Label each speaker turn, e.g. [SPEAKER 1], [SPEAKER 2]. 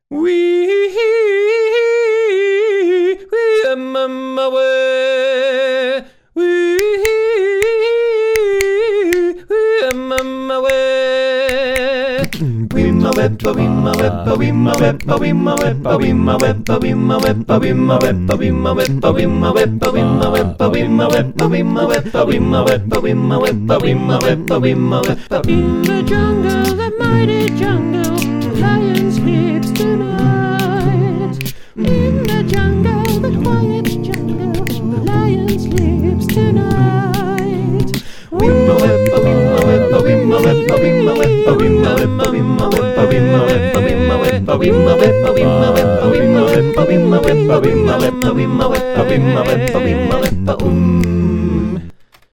[SPEAKER 1] We am on my way. We am on my way. We my web, we my web, we my web, we my web, we my web, we my web, we my web, we my web, we my web, we my web, we my web, we my web, we my web, we my web, we my web, we my web.
[SPEAKER 2] In the jungle, the mighty jungle, the lion sleeps tonight. In the jungle, the quiet jungle, the lion sleeps tonight.
[SPEAKER 1] We my web, we my web, we my web, we my web, we my web, we my web, we my web, we my web, we my web, we my web, we my web, we my web, we my web, we my web, we my web, we my web,